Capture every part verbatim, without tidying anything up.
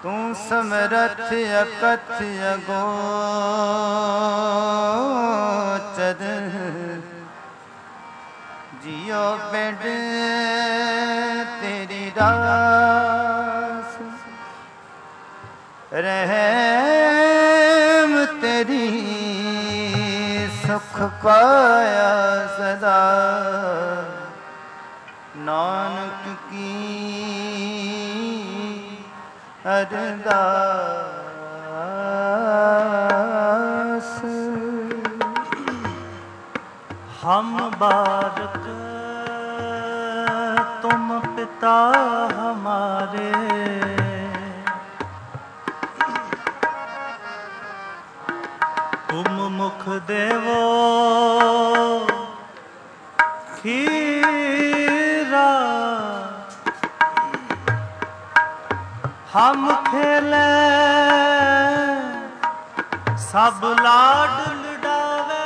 तू समरथ अकथ अगोचर जियो बेड तेरी रास रहम तेरी सुख पाया सदा नानक की अरदास। हम बालक तुम पिता हमारे, तुम मुख देवो खीरा, हम खेले सब लाड लुटावे,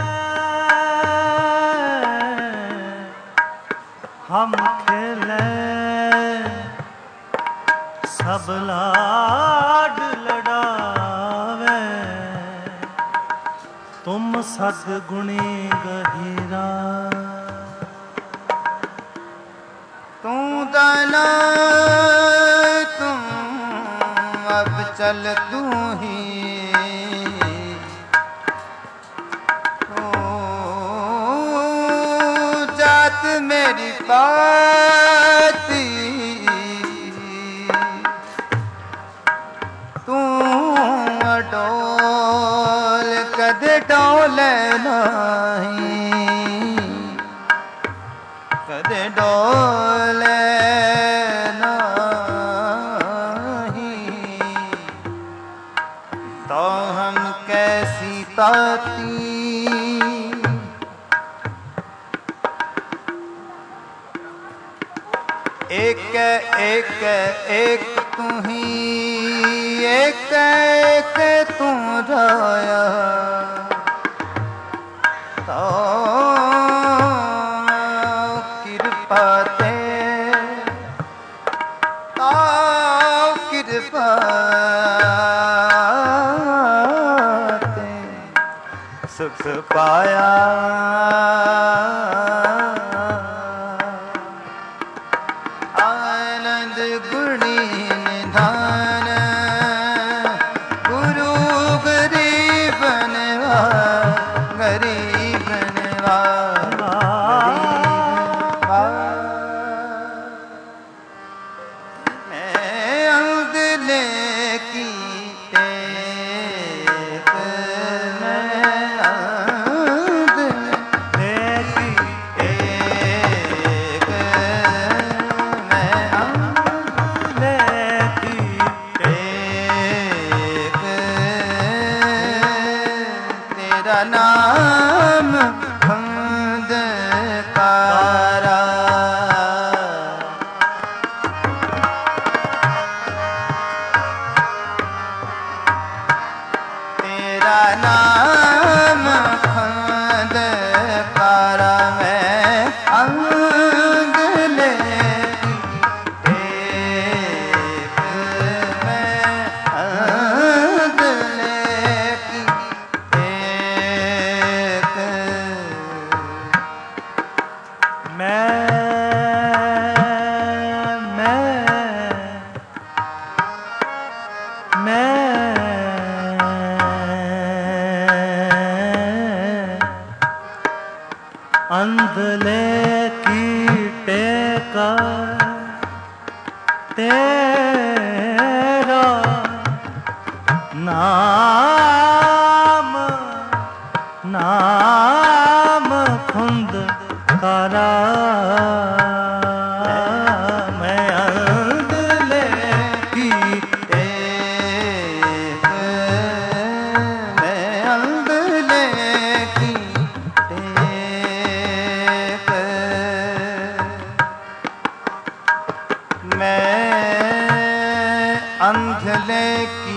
हम खेले सब लाड लड़ावे, तुम सद्गुणी गहीरा। तू दाना तुम अब चल तू ही, तू जात मेरी पाती, तू अडोल कदे डोले नहीं, कदे डोले नहीं, तो हम कैसी ताती एक एक एक तू ही, एक एक तू राया, तो कृपा ते तो कृपा ते सुख पाया। आनंद गुणी निधान गुरु गरीब बनवा, गरीब बनवा, मैं अंधले की टेक, मैं अंधले की टेक, मैं अंधले की टेक, तेरा नाम खंडकारा, तेरा नाम खंडकारा, मैं अंधले की टेक, मैं अंधले की टेक, मैं मैं मैं अंधले की टेका, तेरा नाम नाम खुंद करा, मैं अंधले की टेक, मैं अंधले की टेक, मैं अंधले की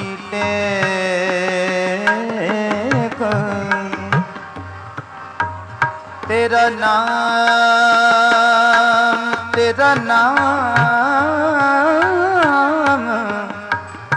टेक, तेरा नाम तेरा नाम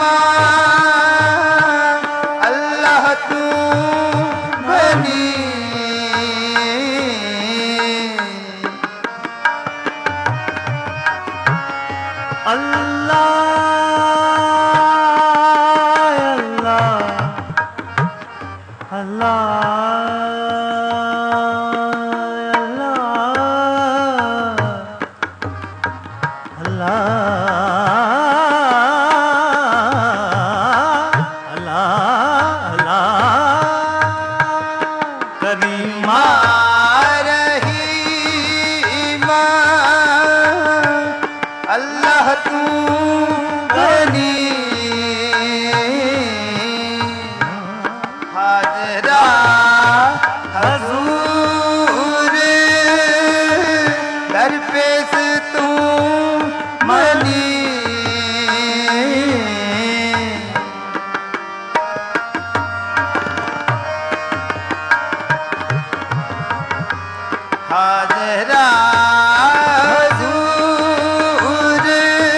अल्लाह तू बनी अल्लाह अल्लाह अल्लाह अल्लाह करीमा रहीमा अल्लाह तू बनी हाजरा हजूर दर पेश तू मनी हाजरा हजूर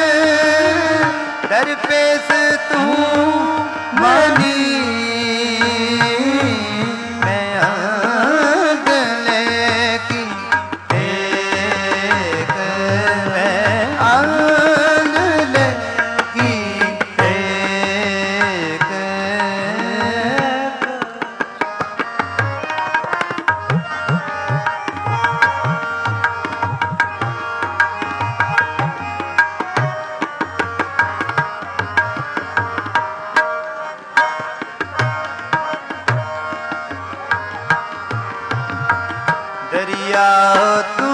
दर पेश तू मनी मैं अंदले की एक मैं अंदले की एक दरिया तू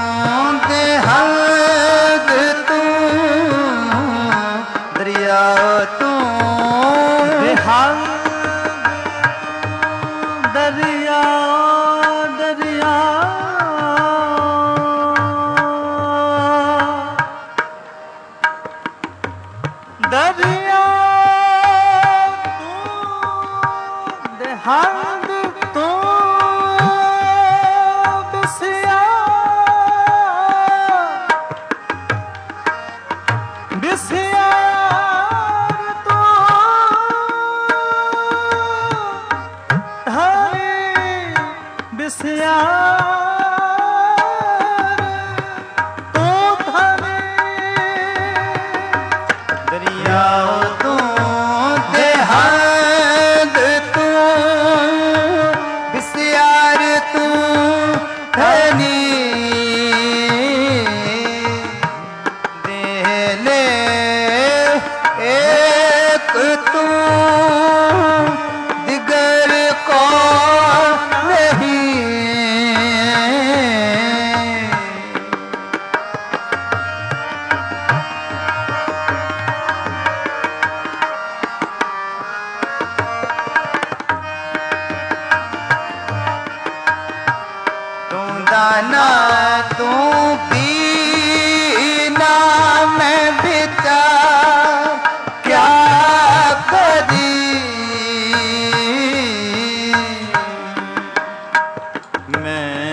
देहात तू दरिया तू बेहाल दरिया दरिया दरिया तू देहाल तू बिसिया बिसिया तू धनी बिसिया तू धनी दरिया तू देहात तू बिसियार तू धनी देले एक तू दिगर को नहीं तू दाना तू पीना मैं विचार क्या करी मैं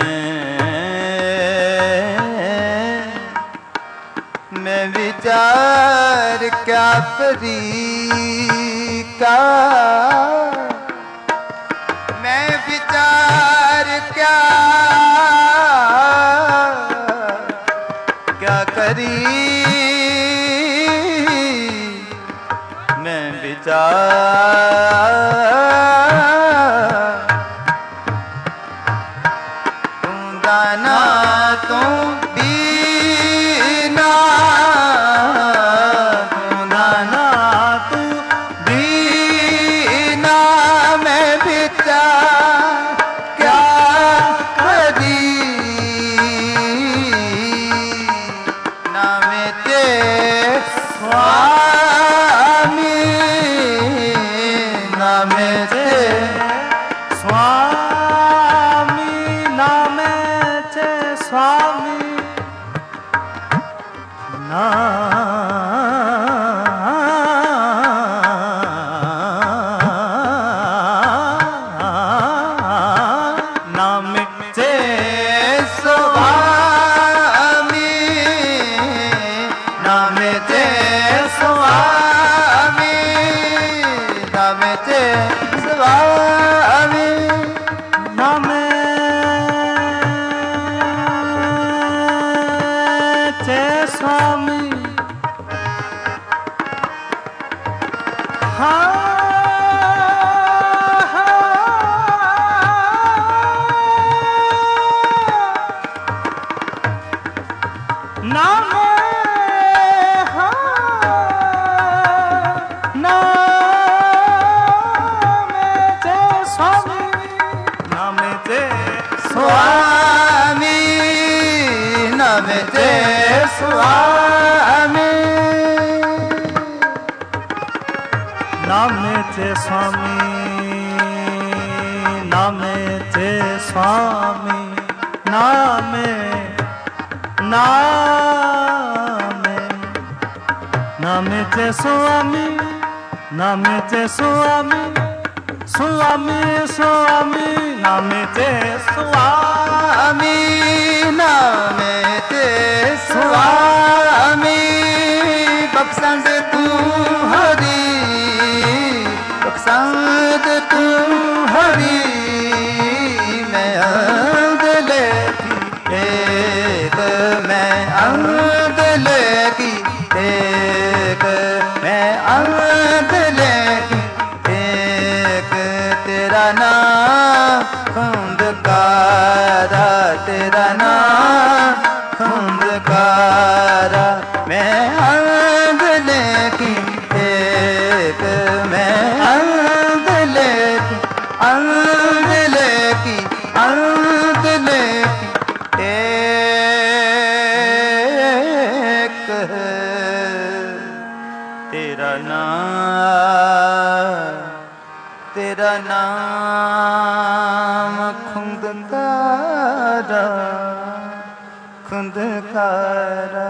मैं विचार क्या करी का मैं विचार क्या क्या करी मैं विचार तू दाना तू बीना तू दाना तू बीना मैं विचार क्या करी नाम ते स्वामी नाम ਨਾਮੇ ਤੇ ਸੁਆਮੀ, ਨਾਮੇ ਤੇ ਸੁਆਮੀ, ਨਾਮੇ ਨਾਮੇ ਨਾਮੇ ਤੇ ਸੁਆਮੀ, ਨਾਮੇ ਤੇ ਸੁਆਮੀ, ਸੁਆਮੀ ਸੁਆਮੀ ਨਾਮੇ ਤੇ ਸੁਆਮੀ, ਨਾਮੇ ਤੇ ਸੁਆਮੀ ਬਖਸ਼ੰਦ ਤੂੰ ਹਰੀ, ਬਖਸ਼ੰਦ ਤੂੰ ਹਰੀ ਮੈਂ ਅੰਗ ਲੈਗੀ ਟੇਕ, ਮੈਂ ਅੰਗ ਲੈਗੀ ਟੇਕ, ਮੈਂ ਅੰਗ ਲੈਗੀ ਟੇਕ, ਤੇਰਾ ਨਾਮ ਖੁੰਦਕਾਰਾ, ਤੇਰਾ ਨਾਮ ਖੁੰਦਕਾਰਾ ਮੈਂ ਅੰਗ ਲੈਗੀ ਟੇਕ, ਮੈਂ ਅੰਗ ਲੈਗੀ, ਅੰਗ ਲੈਗੀ, ਅੰਗ ਲੈਗੀ ਟੇਕ, ਤੇਰਾ ਨਾਮ, ਤੇਰਾ ਨਾਮ ਖੁੰਦਕਾਰਾ, ਖੁੰਦਕਾਰਾ।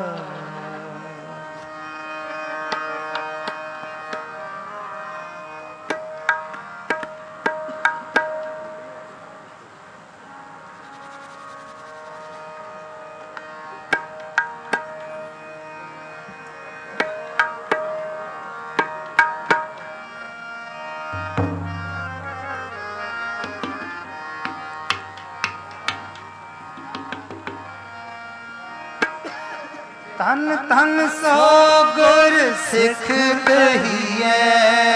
ਤਨ ਤਨ ਸੋ ਗੁਰ ਸਿੱਖ ਕਹੀਏ,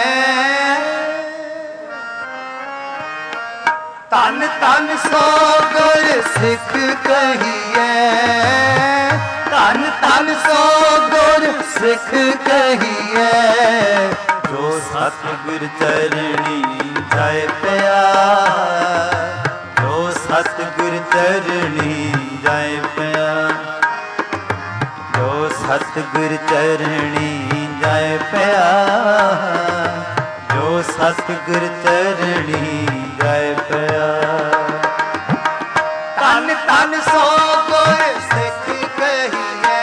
ਤਨ ਤਨ ਸੋ ਗੁਰ ਸਿੱਖ ਕਹੀਏ, ਤਨ ਤਨ ਸੋ ਗੁਰ ਸਿੱਖ ਕਹੀਏ, ਜੋ ਸਤਿਗੁਰ ਚਰਣੀ ਜਾਏ ਪਿਆ, ਜੋ ਸਤਿਗੁਰ ਚਰਣੀ ਜਾਏ ਪਿਆ, ਜੋ ਸਤਿਗੁਰ ਚਰਣੀ ਜਾਏ ਪਿਆ, ਜੋ ਸਤਿਗੁਰ ਚਰਣੀ ਜਾਏ ਪਿਆ। ਤਨ ਤਨ ਸੋ ਗੁਰ ਸਿੱਖ ਕਹੀਏ,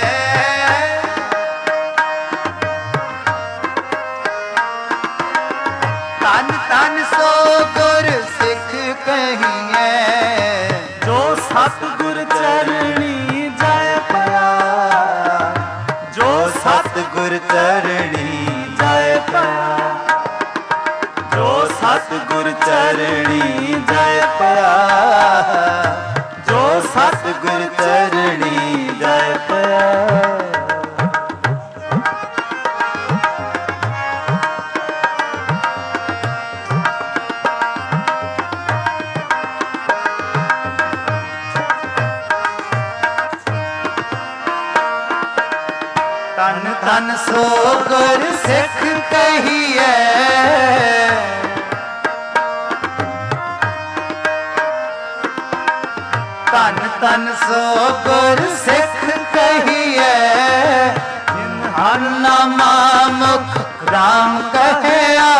ਤਨ ਤਨ ਸੋ ਗੁਰ ਸਿੱਖ ਕਹੀਏ, ਜੋ ਸਤਿਗੁਰ ਚਰਣੀ ਜਾਏ ਪਿਆ, ਜੋ ਸਤਿਗੁਰ ਚਰਣੀ ਜਾਏ ਪਿਆ, ਜੋ ਸਤਿਗੁਰ ਚਰਣੀ ਜਾਏ ਪਿਆ, ਜੋ ਸਤਿਗੁਰ ਚਰਣੀ ਜਾਏ ਪਿਆ। ਤਨ ਤਨ ਸੋ ਗੁਰ ਸਿੱਖ ਕਹੀਏ, ਤਨ ਤਨ ਸੋ ਗੁਰ ਸਿੱਖ ਕਹੀਏ, ਜਿਨ ਹਰ ਨਾਮਾ ਮੁਖ ਰਾਮ ਕਹਿਆ,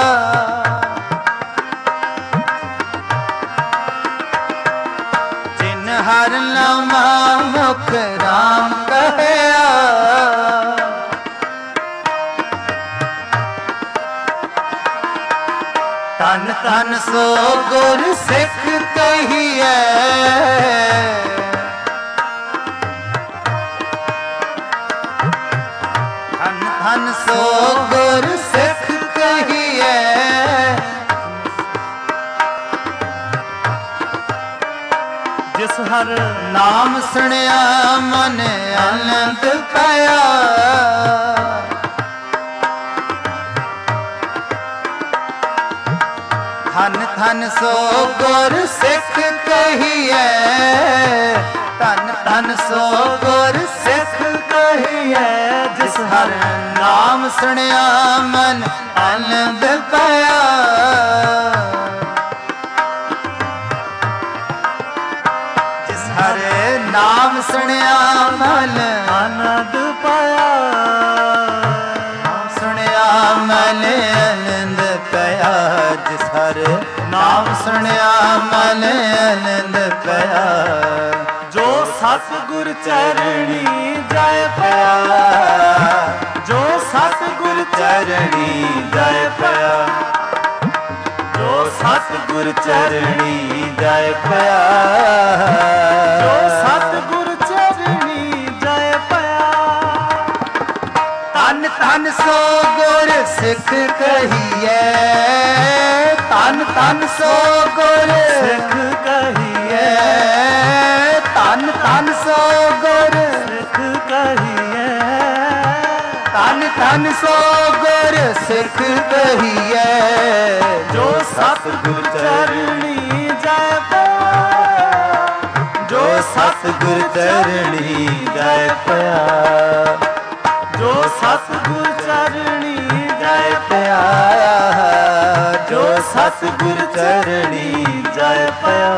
ਜਿਨ ਹਰ ਨਾਮਾ ਮੁਖ ਰਾਮ ਕਹਿਆ, ਤਨ ਤਨ ਸੋ ਗੁਰ ਸਿੱਖ ਕਹੀਏ, ਤਨ ਤਨ ਸੋ ਗੁਰ ਸਿੱਖ ਕਹੀਏ, ਜਿਸ ਹਰ ਨਾਮ ਸੁਣਿਆ ਮਨ ਆਨੰਦ ਪਾਇਆ, ਧਨ ਧਨ ਸੋ ਗੁਰ ਸਿੱਖ ਕਹੀਏ, ਧਨ ਧਨ ਸੋ ਗੁਰ ਸਿੱਖ ਕਹੀਏ, ਜਿਸ ਹਰ ਨਾਮ ਸੁਣਿਆ ਮਨ ਆਨੰਦ ਪਾਇਆ। ਜਿਸ ਹਰ ਨਾਮ ਸੁਣਿਆ ਮਨ ਆਨੰਦ ਪਾਇਆ, ਸੁਣਿਆ ਮਨ ਆਨੰਦ ਪਾਇਆ। ਜਿਸ ਹਰ ਨਾਮ ਸੁਣਿਆ ਮਨ ਆਨੰਦ ਪਾਇਆ। ਜੋ ਸਤਿਗੁਰ ਚਰਣੀ ਜਾਇ ਪਿਆ, ਜੋ ਸਤਿਗੁਰ ਚਰਣੀ ਜਾਇ ਪਿਆ, ਜੋ ਸਤਿਗੁਰ ਚਰਣੀ ਜਾਇ ਪਿਆ, ਜੋ ਸਤਿਗੁਰ ਚਰਣੀ ਜਾਇ ਪਿਆ। ਧਨ ਧਨ ਸੋ ਗੁਰ ਸਿੱਖ ਕਹੀਏ, ਧਨ ਧਨ ਸੋ ਗੁਰ ਸਿੱਖ ਕਹੀਏ, ਧਨ ਧਨ ਸੋ ਗੁਰ ਸਿੱਖ ਕਹੀਏ, ਧਨ ਧਨ ਸੋ ਗੁਰ ਸਿੱਖ ਕਹੀਏ, ਜੋ ਸਤਿਗੁਰ ਚਰਣੀ ਜਾਇ ਪਿਆ, ਜੋ ਸਤਿਗੁਰ ਚਰਣੀ ਜਾਇ ਪਿਆ, ਜੋ ਸਤਿਗੁਰ ਚਰਣੀ ਜਾਇ ਪਿਆ, ਜੋ ਸਤਿਗੁਰ ਚਰਣੀ ਜਾਇ ਪਿਆ।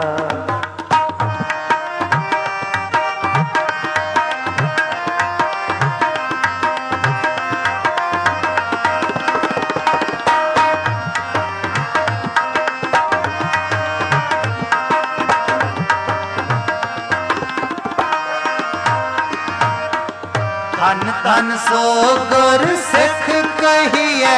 ਧਨ ਧਨ ਸੋ ਗੁਰ ਸਿੱਖ ਕਹੀਏ,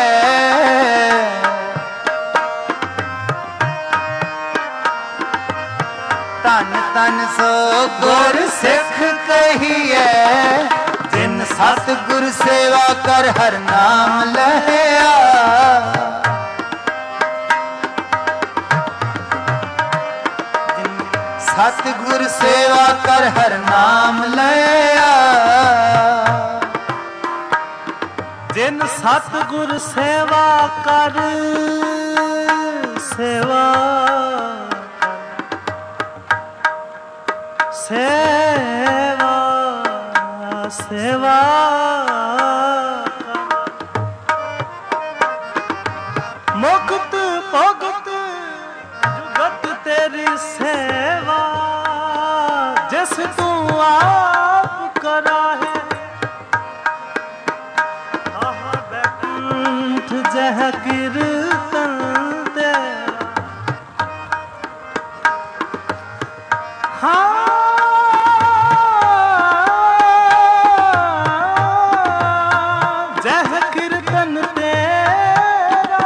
ਧਨ ਧਨ ਸੋ ਗੁਰ ਸਿੱਖ ਕਹੀਏ, ਜਿਨ ਸਤਿਗੁਰ ਸੇਵਾ ਕਰ ਹਰ ਨਾਮ ਲਹਿਆ। ਜਿਨ ਸਤਿਗੁਰ ਸੇਵਾ ਕਰ ਹਰ ਨਾਮ ਲਹਿਆ। ਜਿਨ ਸਤਿਗੁਰ ਸੇਵਾ ਕਰ, ਸੇਵਾ ਸੇਵਾ ਸੇਵਾ ਮੁਕਤ ਭਗਤ ਜੁਗਤ ਤੇਰੀ ਸੇਵਾ। ਜਿਸ ਤੂੰ ਆਪ ਕਰਾਹੇ ਜਹ ਕੀਰਤਨ ਤੇਰਾ, ਹਾਂ ਜਹ ਕੀਰਤਨ ਤੇਰਾ,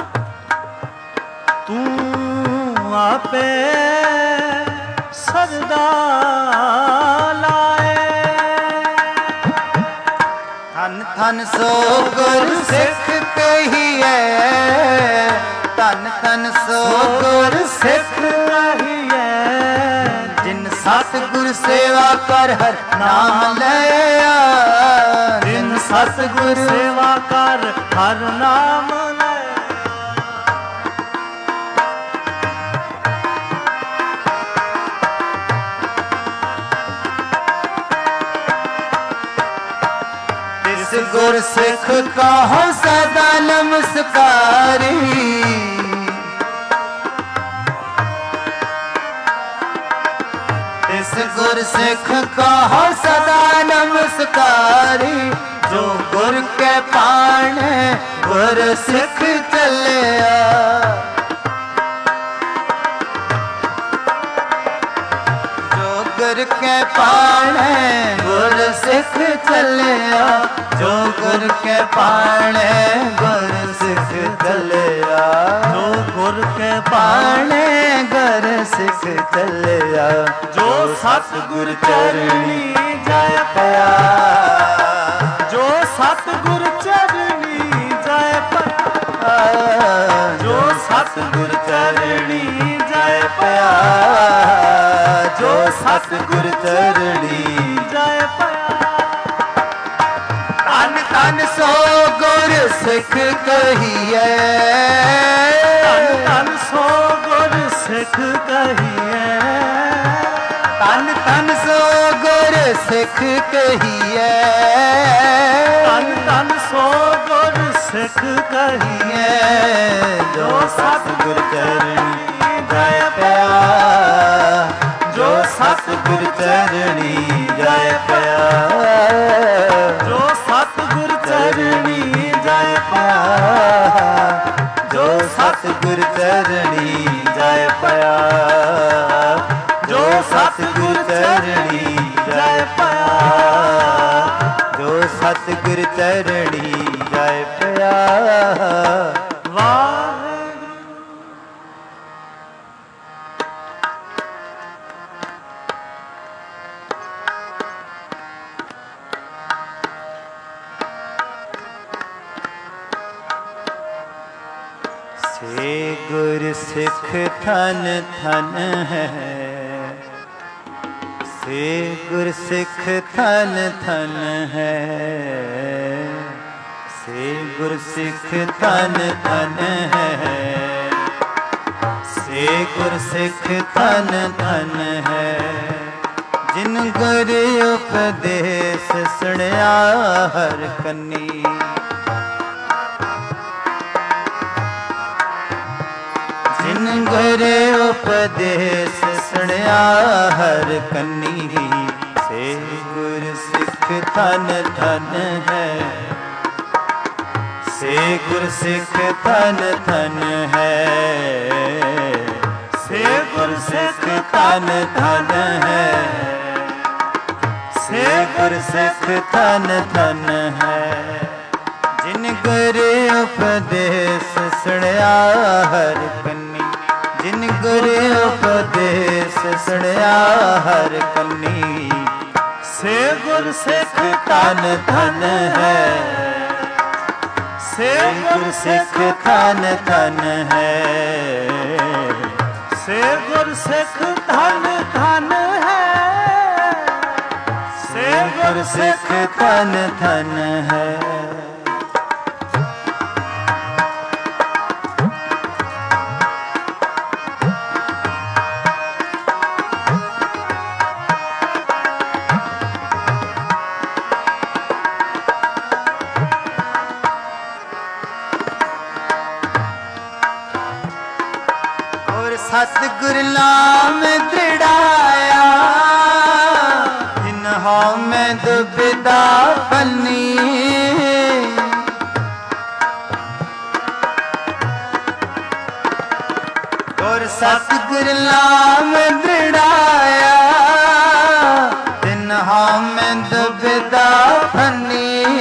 ਤੂੰ ਆਪੇ ਸਰਦਾ ਲਾਏ। ਧਨ ਧਨ ਸੋ ਗੁਰ ਸਿੱਖ ਕਹੀਏ, ਧਨ ਧਨ ਸੋ ਗੁਰ ਸਿੱਖ ਕਹੀਏ, ਜਿਨ ਸਤਿਗੁਰ ਸੇਵਾ ਕਰ ਹਰ ਨਾਮ ਲਇਆ। ਜਿਨ ਸਤਿਗੁਰ ਸੇਵਾ ਕਰ ਹਰ ਨਾਮ ਲੈ। ਤਿਸ ਗੁਰ ਸਿੱਖ ਕਹੋ ਸਦਾ ਨਮਸਕਾਰੀ। ਤਿਸ ਗੁਰ ਸਿੱਖ ਕਹੋ ਸਦਾ ਨਮਸਕਾਰੀ। ਜੋ ਗੁਰ ਕੇ ਪਾਣੇ ਗੁਰ ਸਿੱਖ ਚੱਲਿਆ। ਜੋ ਗੁਰ ਕੇ ਪਾਣੇ ਗੁਰ ਸਿੱਖ ਚੱਲਿਆ। ਜੋ ਗੁਰ ਕੇ ਪਾਣੇ ਗੁਰ ਸਿੱਖ ਚੱਲਿਆ। ਜੋ ਗੁਰ ਕੇ ਪਾਣੇ ਗੁਰ ਸਿੱਖ ਚੱਲਿਆ। ਜੋ ਸਤਿਗੁਰ ਚਰਣੀ ਜਾਇ ਪਿਆ। ਜੋ ਸਤਿਗੁਰ ਚਰਣੀ ਜਾਇ ਪਿਆ। ਜੋ ਸਤਿਗੁਰ ਚਰਣੀ ਜਾਇ ਪਿਆ। ਜੋ ਸਤਿਗੁਰ ਚਰਣੀ ਜਾਇ ਪਿਆ। ਧੰਨ ਧੰਨ ਸੋ ਗੁਰ ਸਿੱਖ ਕਹੀਏ। ਧੰਨ ਧੰਨ ਸਿੱਖ ਕਹੀਏ ਧੰਨ ਧੰਨ ਸੋ ਗੁਰ ਸਿੱਖ ਕਹੀਏ ਜੋ ਸਤਿਗੁਰ ਚਰਣੀ ਜਾਇ ਪਿਆ ਜੋ ਸਤਿਗੁਰ ਚਰਣੀ ਜਾਇ ਪਿਆ ਜੋ ਸਤਿਗੁਰ ਚਰਣੀ ਜਾਇ ਪਿਆ ਜੋ ਸਤਿਗੁਰ ਚਰਣੀ ਜਾਇ ਪਿਆ ਜੋ ਸਤਿਗੁਰ ਚਰਣੀ ਜਾਇ ਪਿਆ ਜੋ ਸਤਿਗੁਰ ਚਰਣੀ ਜਾਇ ਪਿਆ ਵਾਹਿਗੁਰੂ। ਸੇ ਗੁਰ ਸਿੱਖ ਧਨ ਧਨ ਹੈ ਸੇ ਗੁਰ ਸਿੱਖ ਧਨ ਧਨ ਹੈ ਸੇ ਗੁਰ ਸਿੱਖ ਧਨ ਧਨ ਹੈ ਸੇ ਗੁਰ ਸਿੱਖ ਧਨ ਧਨ ਹੈ ਜਿਨ ਗੁਰ ਉਪਦੇਸ਼ ਸੁਣਿਆ ਹਰ ਕੰਨੀ ਜਿਨ ਗੁਰ ਉਪਦੇਸ਼ ਸੁਣਿਆ ਹਰ ਕੰਨੀ ਸੇ ਗੁਰ ਸਿੱਖ ਧਨ ਧਨ ਹੈ ਸੇ ਗੁਰ ਸਿੱਖ ਧਨ ਧਨ ਹੈ ਸੇ ਗੁਰ ਸਿੱਖ ਧਨ ਧਨ ਹੈ ਸੇ ਗੁਰ ਸਿੱਖ ਧਨ ਧਨ ਹੈ ਜਿਨ ਗੁਰ ਉਪਦੇਸ਼ ਸੁਣਿਆ ਹਰ ਕੰਨੀ ਜਿਨ ਗੁਰ ਉਪਦੇਸ਼ ਸੁਣਿਆ ਹਰ ਕੰਨੀ ਸੇ ਗੁਰ ਸਿੱਖ ਧਨ ਧਨ ਹੈ ਸੇ ਗੁਰ ਸਿੱਖ ਧਨ ਧਨ ਹੈ ਸੇ ਗੁਰ ਸਿੱਖ ਧਨ ਧਨ ਹੈ ਸੇ ਗੁਰ ਸਿੱਖ ਧਨ ਧਨ ਹੈ ਸਤਿਗੁਰ ਨਾਮ ਦ੍ਰਿੜਾਇਆ ਇਨ ਹਉ ਮੈਂ ਦੁਬਿਧਾ ਪੰਨੀ ਗੁਰ ਸਤਿਗੁਰ ਨਾਮ ਦ੍ਰਿੜਾਇਆ ਇਨ ਹਉ ਮੈਂ ਦੁਬਿਧਾ ਪੰਨੀ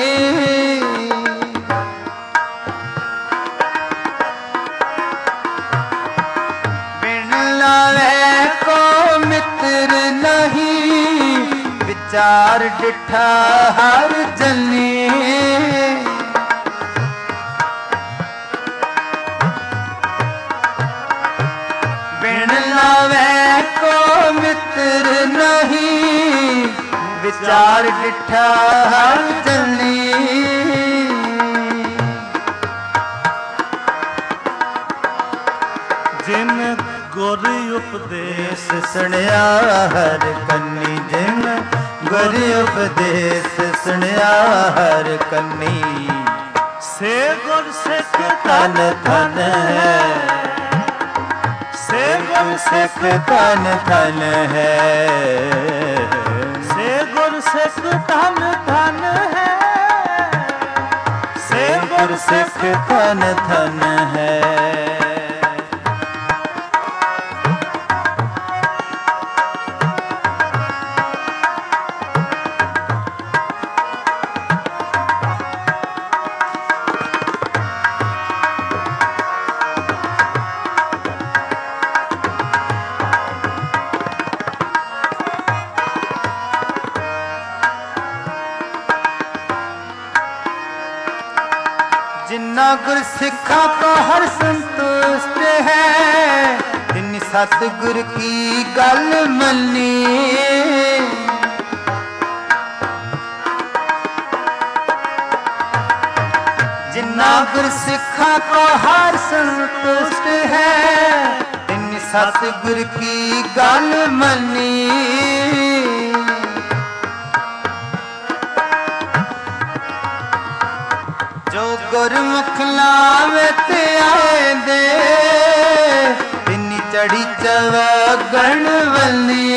ਵਿਚਾਰ ਡਿਠਾ ਹਰ ਜਨੀ ਬਿਨ ਲਾਵੇ ਕੋ ਮਿੱਤਰ ਨਹੀਂ ਵਿਚਾਰ ਡਿਠਾ ਹਰ ਜਨੀ ਜਿਨ ਗੁਰ ਉਪਦੇਸ਼ ਸੁਣਿਆ ਹਰ ਕੰਨੀ ਜਿਨ ਗੁਰ ਉਪਦੇਸ਼ ਸੁਣਿਆ ਹਰ ਕੰਨੀ ਸੇ ਗੁਰ ਸਿੱਖ ਧਨ ਧਨ ਹੈ ਸੇ ਗੁਰ ਸਿੱਖ ਧਨ ਧਨ ਹੈ ਸੇ ਗੁਰ ਸਿੱਖ ਧਨ ਧਨ ਹੈ ਸੇ ਗੁਰ ਸਿੱਖ ਧਨ ਧਨ ਹੈ जिन्ना गुर सिखा को हर संतुष्ट है तिन सतगुर की गल मनी जिन्ना गुर सिखा को हर संतुष्ट है तिन सतगुर की गल मनी जो गुरमुख लावे ते आए दे इन्नी चढ़ी चवगण वली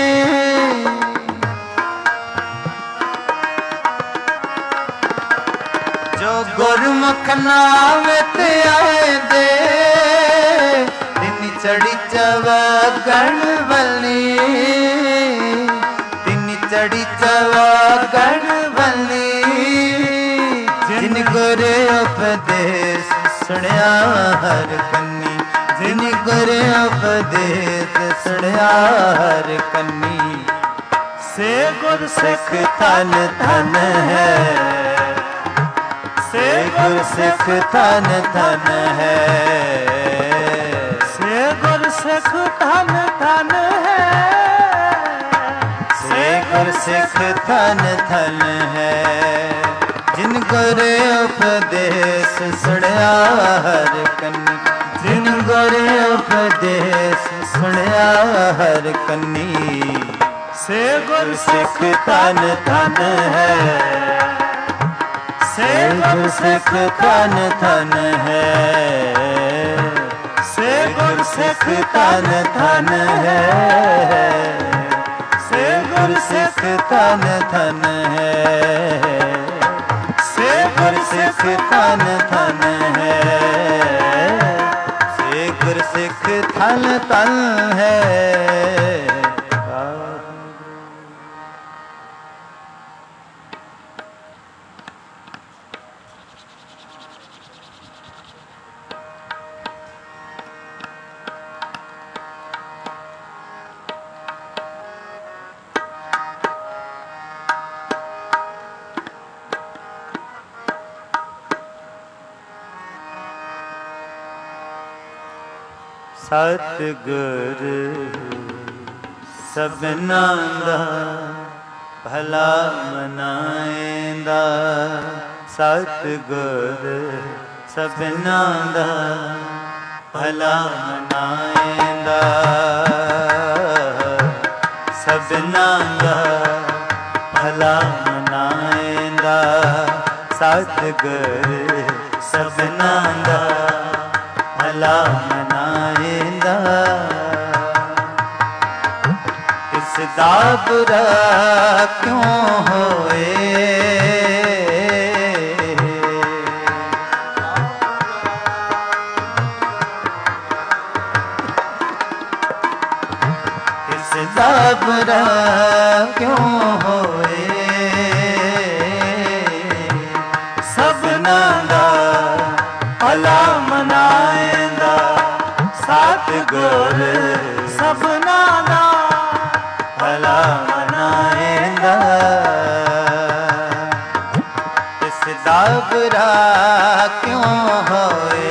जो गुरमुख लावे ते आए दे इन्नी चढ़ी चवगण वली इन्नी चढ़ी चवगण वली जिन गुरे उपदेश सुनिया हर कन्नी जिन गुरे उपदेश सुनिया हर कन्नी से गुर सिख धन धन है से गुर सिख धन धन है से गुर सिख धन धन है से गुर सिख धन धन है जिन गुरे उपदेश सुनिया हर कन्नी जिन गुरे उपदेश सुनिया हर कन्नी से गुर सिख धन धन है से गुर सिख धन धन है से गुर सिख धन धन है से गुर सिख धन धन है से गुर सिख धन धन है से गुर सिख धन धन है सतगुर सबना दा भला मनाएंदा सतगुर सबना दा भला मनाएंदा सबना दा भला मनाएंदा सतगुर सबना दा भला मनाएंदा इसदा बुरा क्यों होए इसदा बुरा क्यों होए सबना दा भला मनाएंदा सतगुर सबना दा भला मनाएंदा इसदा बुरा क्यों होए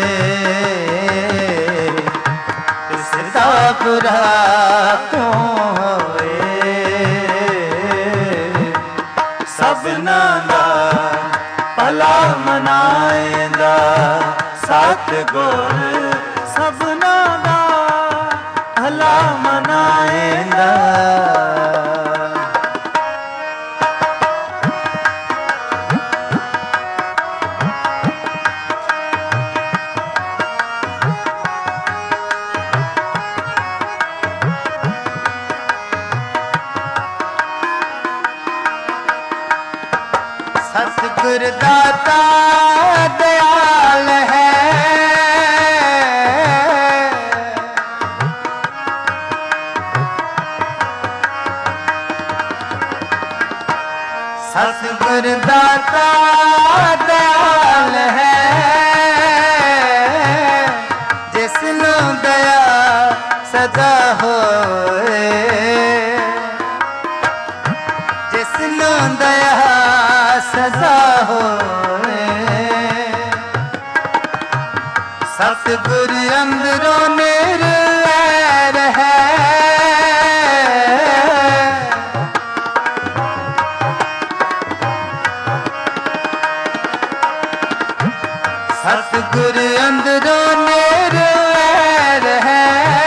इसदा बुरा क्यों होए सबना दा भला मनाएंदा सतगुर सबना दा भला मनाएंदा सतगुर दाता दयाल है सतगुर दाता दयाल है जिसनु दया सदा होए जिसनु दया सदा होए सतगुर अंदरों निर्वैर है सतगुर अंदरों निर्वैर है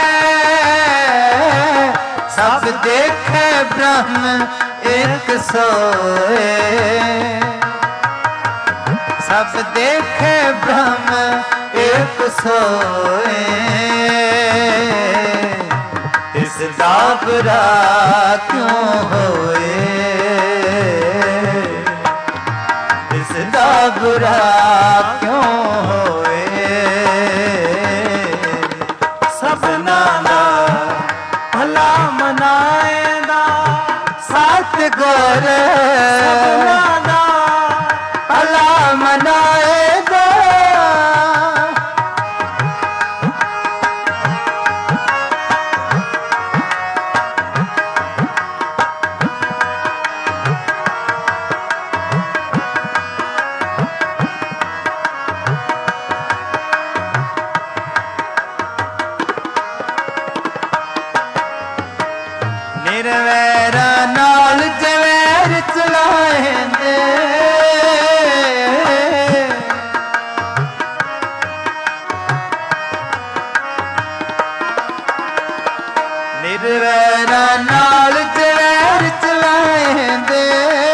सब देखे ब्रह्म एक सोए सब देखे ब्रह्म एक सोए, इस दाबरा क्यों होए, इस दाबरा क्यों होए। सबना दा भला मनाएदा सतगुर सबना दा भला मनाएदा। निर्वैरा नाल जवैर चलाएंदे, निर्वैरा नाल जवैर चलाएंदे,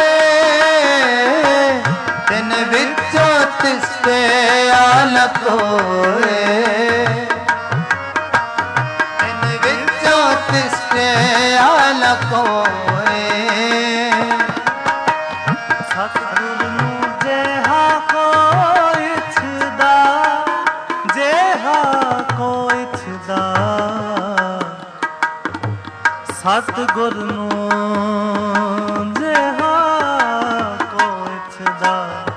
तिन विचों तिसते आल कोए, तिन विचों तिसते आल कोए। सतगुर नूं जेहा कोई छदा, जेहा कोई छदा, सतगुर नूं जेहा कोई छदा,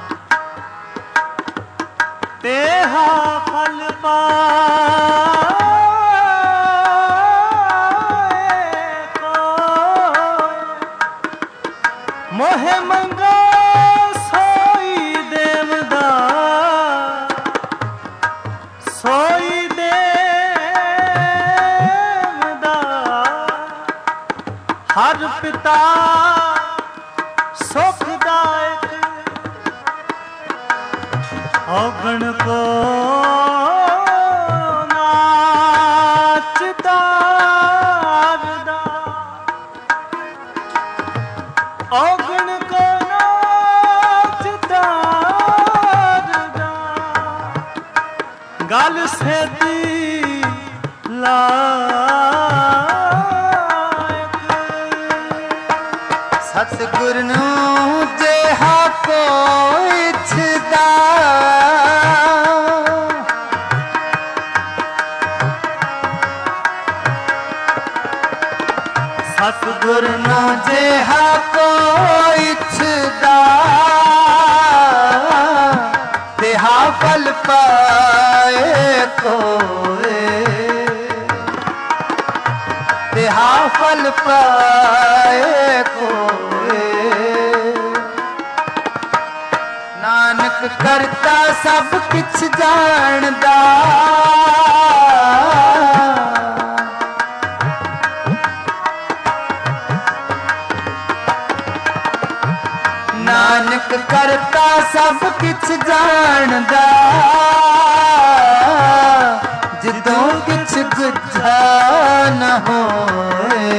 तेहा फल पाए कोय। मोहे मंगा सोई देवदा, सोई देवदा, हर पिता सुखदायक, औगण को नाचदा रदा, औगण को नाचदा रदा, गल सेती लायक। सतगुर नूं जेहा कोई छदा, सतगुर नूं जेहा कोई छदा, तेहा फल पाए कोए, तेहा फल पाए कोए। नानक करता सब किछ जानदा, नानक करता सब किछ जानदा, जदों किछ गुझा न होए,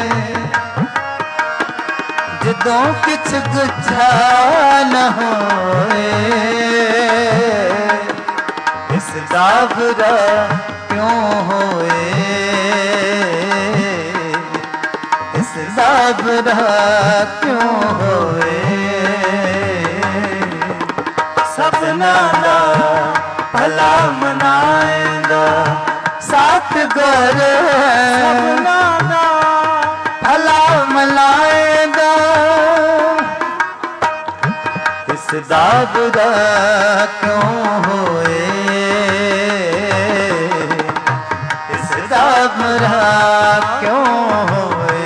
जदों किछ गुझा न होए। इस दाबरा क्यों होए, इस दाबरा क्यों होए। सबना दा भला मनाएदा सतगुर सबना दा भला मनाएदा। इस दाबरा क्यों होए, इस दाबरा क्यों होए।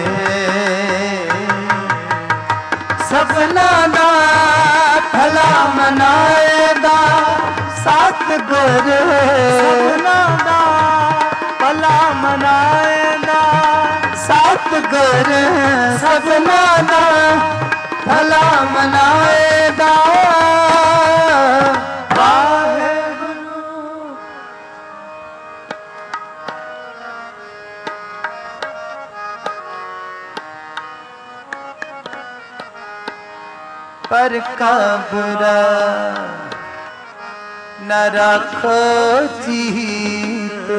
सबना दा भला मनाएदा सतगुर, सबना दा भला मनाएदा सतगुर, सबना दा भला मनाएदा। वाहेगुरु पर का बुरा न राखो चीत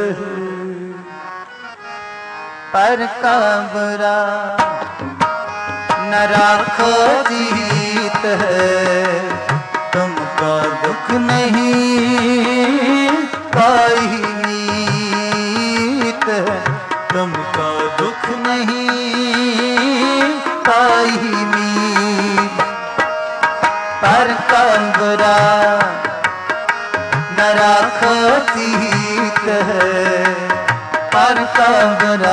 पर का बुरा, न राखो चीत तुमको दुख नहीं कोई नीत, तुमको दुख नहीं कोई नीत पर का बुरा, न राखो चीत पर का बुरा।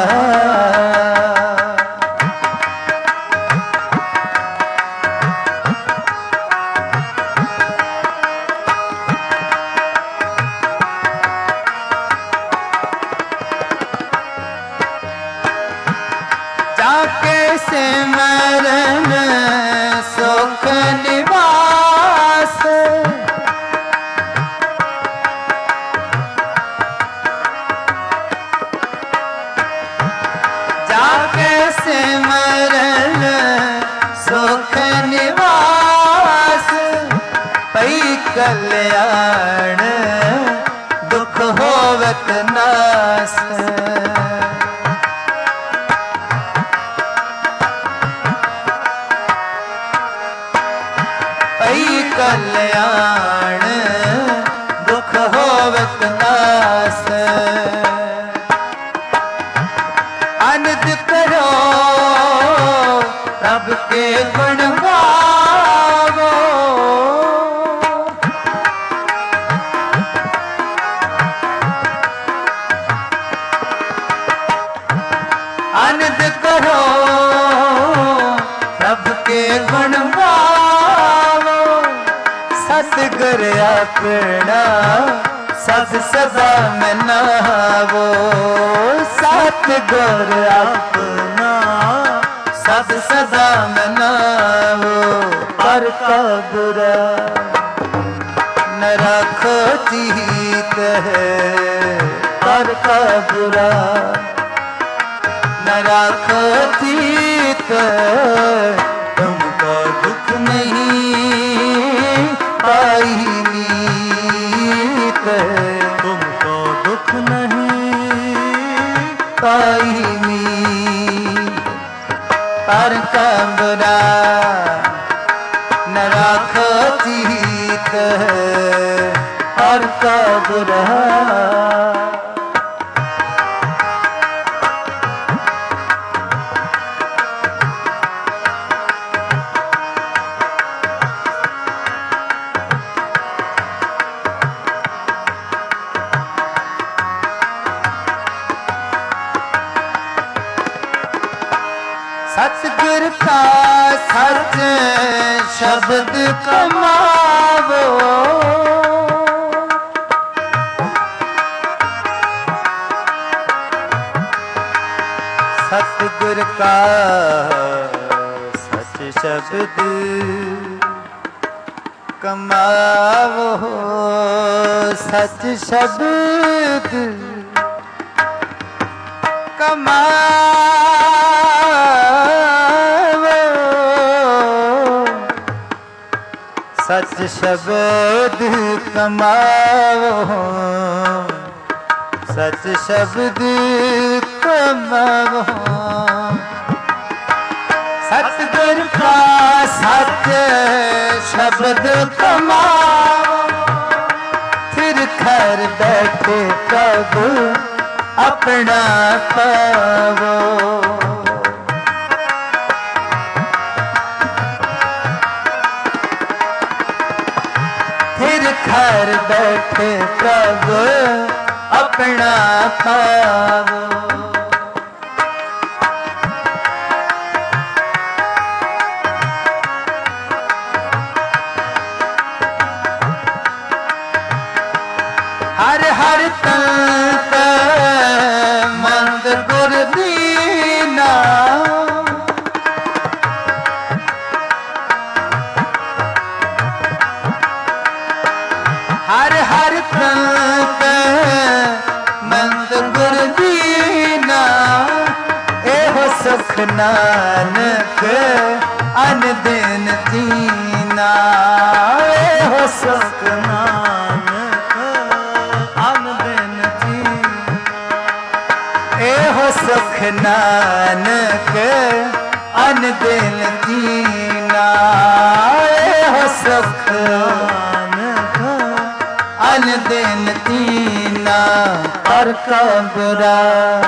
जाके सिमरन सुख निवास, जाके सिमरन सुख निवास, पई कल्याण दुख होवत नास। पई कल्याण दुख होवत नास, आनंद करो रब के गुण गावो, आनंद करो रब के गुण गावो, सतगुर अपना सद सदा मनावो, सतगुर अपना सद सदा मनावो, पर का बुरा न राखो चीत पर का बुरा, न राखो चीत तुमको दुख नहीं पाई नीत, तुमको दुख नहीं पाई नीत पर का बुरा, न राखो चीत पर का बुरा। सतगुर का सच शब्द कमावो, सतगुर का सच शब्द कमावो, सच शब्द कमावो, सच शब्द कमावो, सच शब्द कमावो, सतगुर का सच शब्द कमावो, फिर घर बैठे प्रभु अपना पावो, फिर घर बैठे प्रभु अपना पावो। हर हर तन मंद गुर दीना, हर हर तन मंद गुर दीना, एहो सुख नानक अन दिन दीना, एहो सुख नानक सुख नानक अन दिल दीना, हो सुख नानक अन दिल दीना, पर का बुरा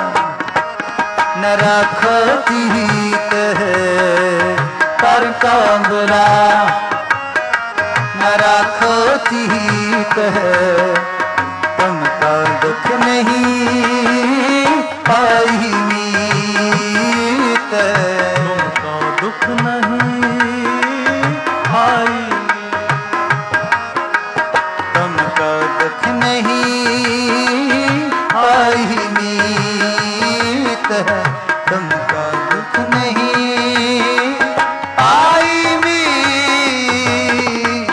न रखो तीत है, पर का बुरा न रखो तीत है, तुमका दुख नहीं पाई मीत, तुमका दुख नहीं पाई, तुमका दुख नहीं पाई मीत, तुमका दुख नहीं पाई मीत।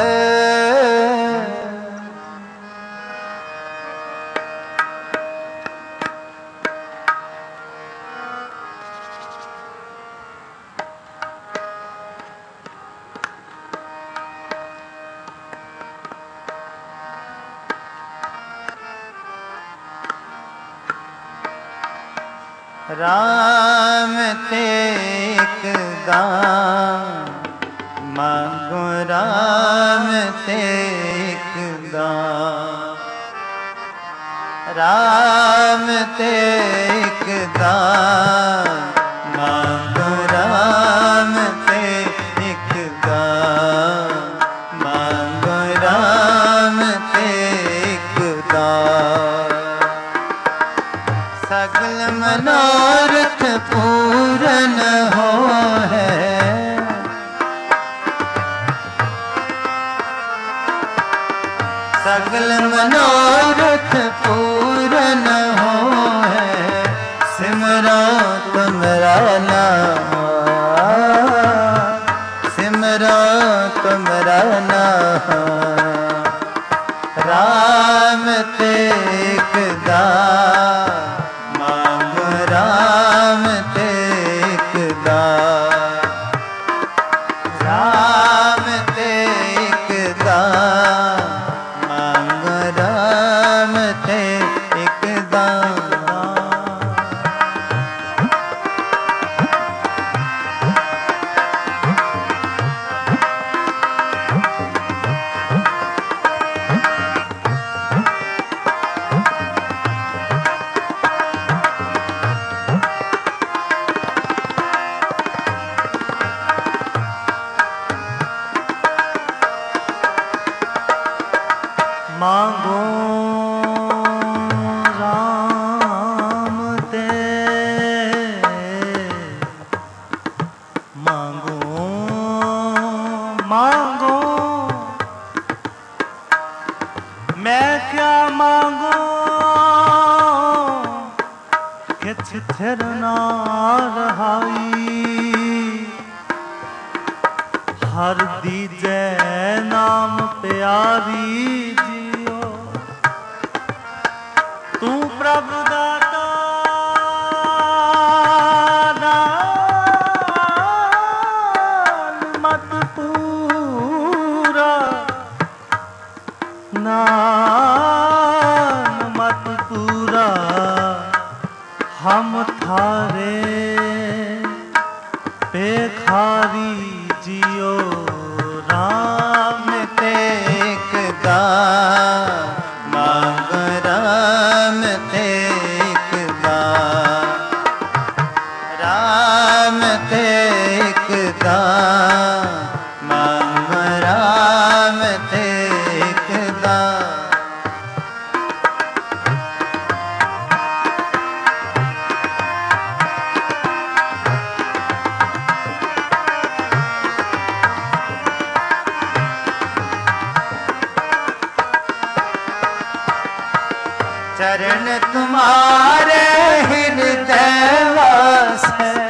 राम ते एक दान मांगो, राम ते एक दान, राम ते एक दान मांगो, राम ते एक दान मांगो, राम ते एक दान, सगल मनोरथ पूरन हो है, सगल मनोरथ पूरन हो है, सिमरो तुमरा नाम, सिमरो तुमरा नाम, राम ते एक दान मांगो, राम ते एक दान, राम ते एक दान मांगो, राम ते एक दान। मांगो राम ते, मांगो मांगो, मैं क्या मांगो, किछ थिर ना रहाई, हर दीजे नाम प्यारी जियो, तू प्रभु दाता नाम मत पूरा, नाम मत पूरा, हम थारे पेखारी जियो, राम ते एक दान मांगो, राम ते एक दान, राम ते एक दान मांगो, राम ते एक दान। चरण तुम्हारे हृदय वास है,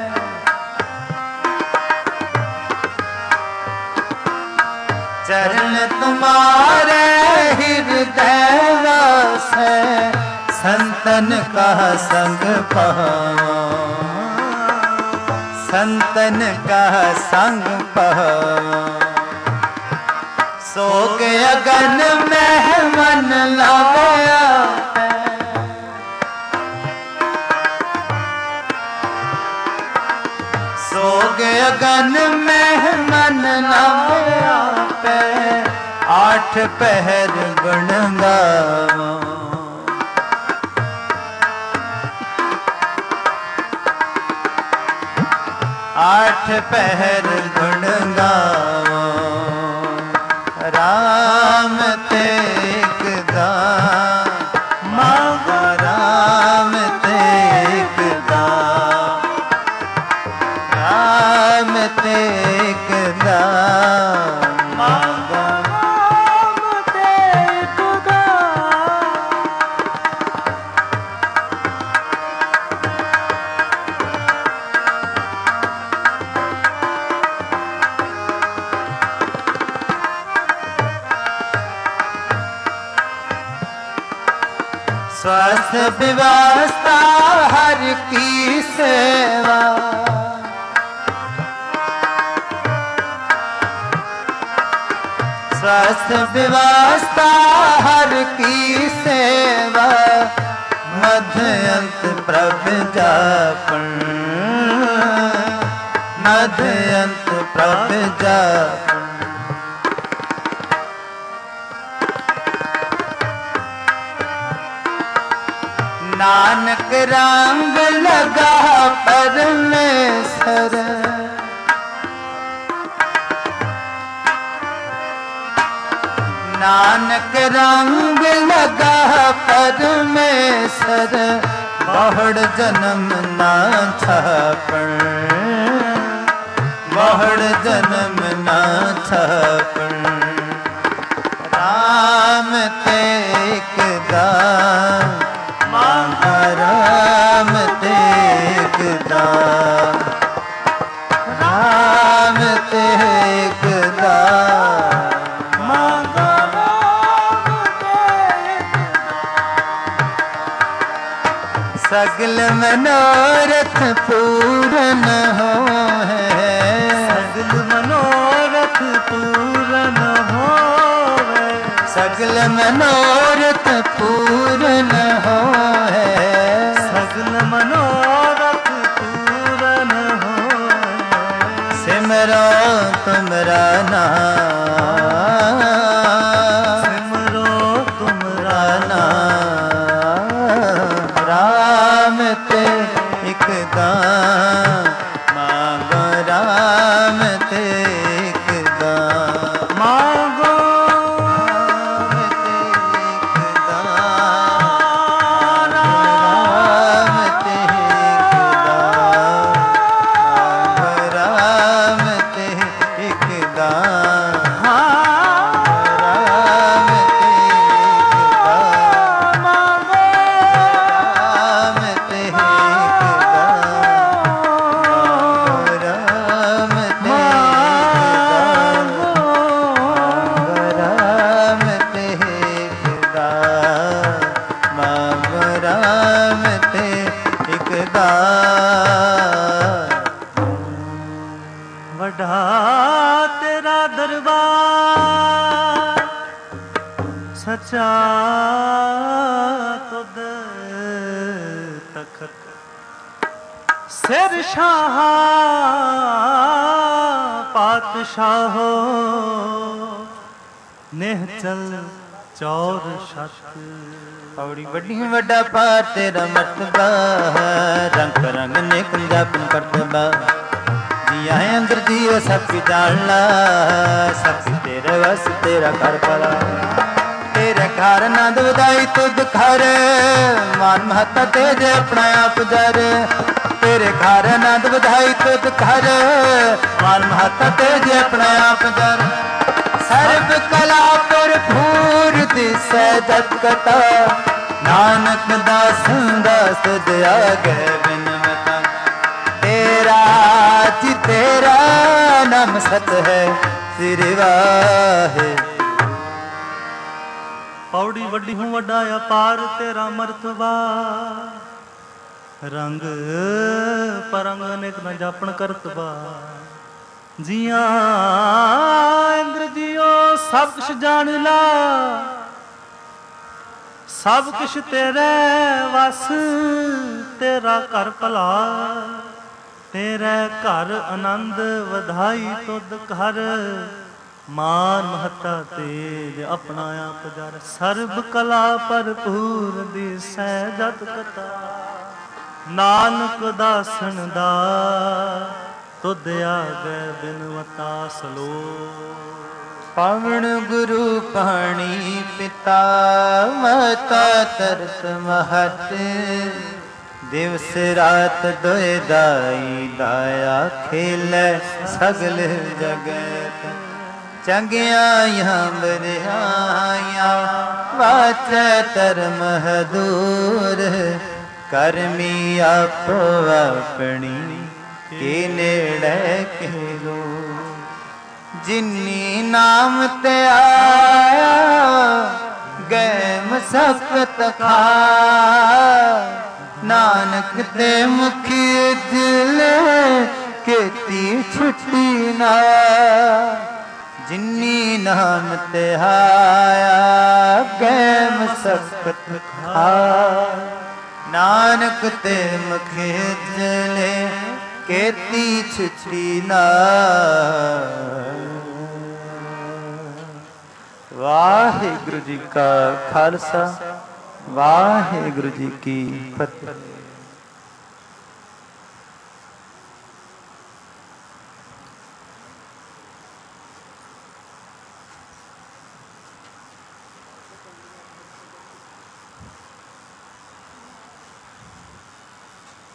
चरण तुम्हारे हृदय वास है, संतन का संग पाओ, संतन का संग पाओ, सोग अगन में मन लाया, तन में मन न व्यापे, आठ पहर गुण गावो। आठ पहर गुण गावो, राम तेग दाम मांगो, राम तेग दाम, राम तेग दाम मांगो, राम तेग दाम। स्वास्थ्य व्यवस्था हर की सेवा, स्वास्थ्य व्यवस्था हर की सेवा, मध्य अंत प्रभ जापन, मध्य अंत प्रभ जापन। नानक रंग लगा परमेश्वर, नानक रंग लगा परमेश्वर, बहुड़ जन्म ना छापण, बहुड़ जन्म ना छापण। राम तेग दाम मांगो, राम तेग दाम, राम तेग दाम मांगो, राम तेग दाम। सगल मनोरथ पूरन होए, सगल मनोरथ पूरन होए, सगल मनोरथ पूरन होए, सगल मनोरथ पूरन होए। सिमरो तुमरा नाम, सिमरो तुमरा नाम, राम तेग दाम मांगो, राम तेग दाम मांगो, वड्डा तेरा दरबार सच्चा तुद तखत, सिर शाह पातशाहो, निहचल चौर छत। पौड़ी वड्डी वड्डा पार तेरा मर्तबा, रंग रंग ने कुंजापन करतबा। जिया है अंदर जियो सब जानला, सब तेरे वस तेरा कर पला। तेरे घर नंद वधाई तुद घर, मान महता तेजे अपना आप जर। तेरे घर नंद वधाई तुद घर, मान महता तेजे अपना आप जर। सर्व कला भरपूर दिसै जत कथा, नानक दास दास दया गए बिनमता। तेरा जी तेरा नाम सत है सिर वाहे। पौड़ी वड्डी हूँ वड्डा अपार तेरा मर्तबा, रंग परंग अनेक न जापन करतबा। जिया इंद्र जियो सब कुछ जान ला, सब कुछ तेरे वस तेरा कर भला। ਤੇਰੇ ਘਰ ਆਨੰਦ ਵਧਾਈ ਤੁਧ ਘਰ, ਮਾਨ ਮਹਤਾ ਤੇਜ ਆਪਣਾ ਆਪ ਜਰ, ਸਰਬ ਕਲਾ ਭਰਪੂਰ ਦਿਸੈ ਜਤ ਕਥਾ, ਨਾਨਕ ਦਾਸਨ ਦਾ ਤੁਧ ਆਗੇ ਬਿਨਵਤਾ ਸਲੋਕ। ਪਾਵਨ ਗੁਰੂ ਪਾਣੀ ਪਿਤਾ ਮਾਤਾ ਤਰਸ ਮਹਤ, ਦਿਵਸ ਰਾਤ ਦੋਇ ਦਾਈ ਦਾਇਆ ਖੇਲੇ ਸਗਲ ਜਗਤ, ਚੰਗਿਆਈਆਂ ਬਰਿਆਈਆਂ ਵਾਚੈ ਧਰਮ ਹਦੂਰ, ਕਰਮੀ ਆਪੋ ਆਪਣੀ ਕੇ ਨੇੜੇ ਕੇ ਦੂਰ। ਜਿਨੀ ਨਾਮ ਤੇ ਆਇਆ ਗਏ ਮਸਕਤ ਖਾਇ, ਨਾਨਕ ਤੇ ਮੁਖੀ ਉਜਲੇ ਕੀਤੀ ਛੁੱਟੀ ਨਾ। ਜਿਨੀ ਨਾਮ ਤੇ ਆਇਆ ਗਏ ਮਸਕਤ ਖਾਇ, ਨਾਨਕ ਤੇ ਮੁਖੀ ਉਜਲੇ ਕੀਤੀ ਛੁੱਟੀ ਨਾ। ਵਾਹਿਗੁਰੂ ਜੀ ਕਾ ਖਾਲਸਾ, ਵਾਹਿਗੁਰੂ ਜੀ ਕੀ ਫਤਿਹ।